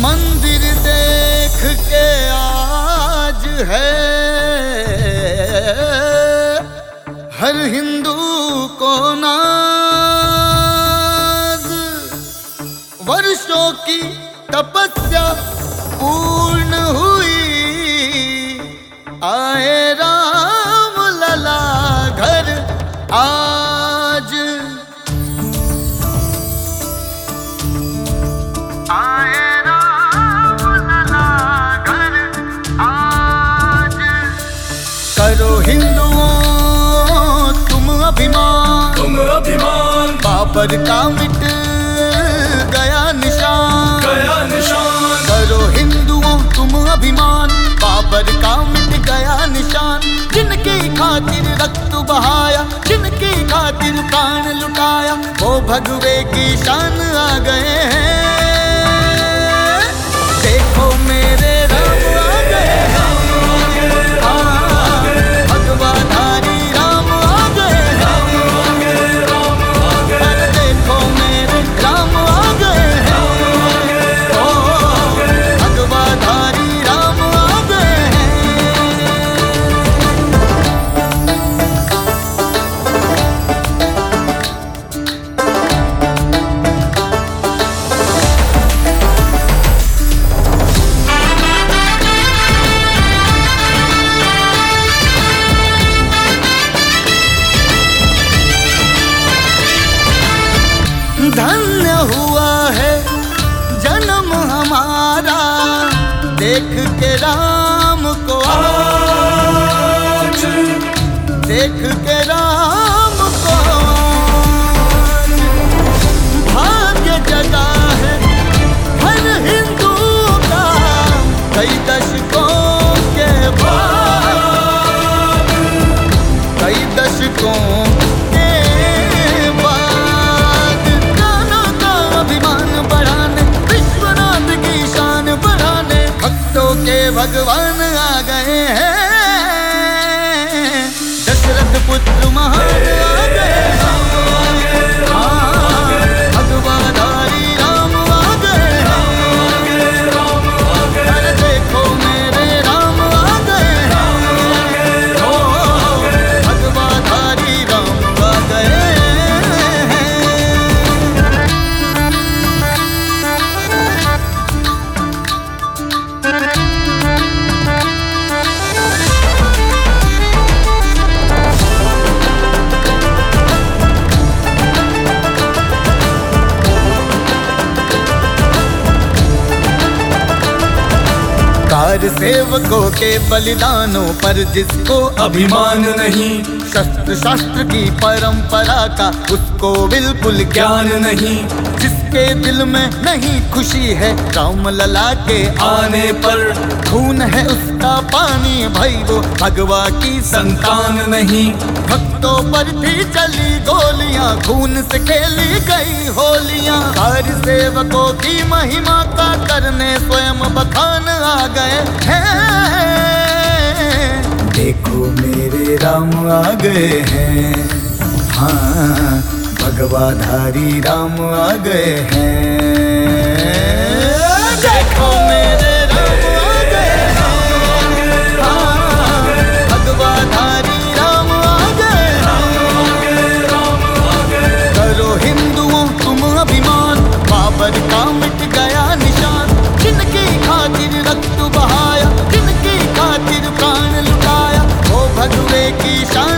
मंदिर देख के आज है हर हिंदू को नाज। वर्षों की तपस्या पूर्ण हुई, आए राम लला घर आज। आए राम लला घर आज। करो हिंदुओं तुम अभिमान, बाबर का मिट गया निशान। करो हिंदुओं तुम अभिमान, बाबर का मिट गया निशान। जिनकी खातिर रक्त बहाया, जिनकी खातिर प्राण लुटाया, वो भगवे की शान आ गए हैं। देखो मेरे राम आ गए हैं, भगवाधारी राम आ गए हैं। अरे देखो मेरे राम आ गए हैं, भगवाधारी राम आ गए हैं। धन्य हुआ है जन्म हमारा, देख के राम को आज, देख के राम को आज। भाग्य जगा है हर हिंदू का, कई दशकों के बाद, कई दशकों भगवान आ गए हैं। दशरथ पुत्र महान आ गए हैं, भगवाधारी राम आ गए हैं। अरे देखो मेरे राम आ गए हैं, भगवाधारी राम आ गए हैं। कार सेवकों के बलिदानों पर जिसको अभिमान नहीं, शस्त्र शास्त्र की परंपरा का उसको बिल्कुल ज्ञान नहीं। जिसके दिल में नहीं खुशी है राम लला के आने पर, खून है उसका पानी भाई वो भगवा की संतान नहीं। भक्तों पर भी चली गोलियां, खून से खेली गई होलियां। कार सेवकों की महिमा का करने स्वयं बखान आ गए हैं। देखो मेरे राम आ गए हैं, हाँ भगवाधारी राम आ गए हैं। देखो मेरे राम आ गए हैं, हाँ भगवाधारी राम आ गए हैं। करो हिंदुओं तुम अभिमान, बाबर का मिट गया निशान। जिनकी खातिर रक्त बहाया, जिनकी खातिर प्राण लुटाया, वो भगवे की शान